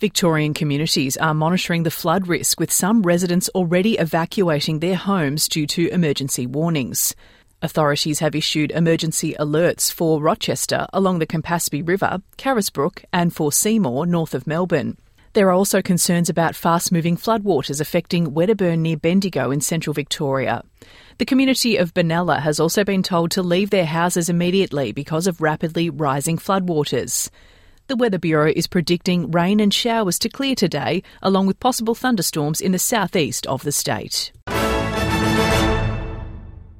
Victorian communities are monitoring the flood risk, with some residents already evacuating their homes due to emergency warnings. Authorities have issued emergency alerts for Rochester along the Campaspe River, Carisbrook and for Seymour north of Melbourne. There are also concerns about fast-moving floodwaters affecting Wedderburn near Bendigo in central Victoria. The community of Benalla has also been told to leave their houses immediately because of rapidly rising floodwaters. The Weather Bureau is predicting rain and showers to clear today, along with possible thunderstorms in the southeast of the state.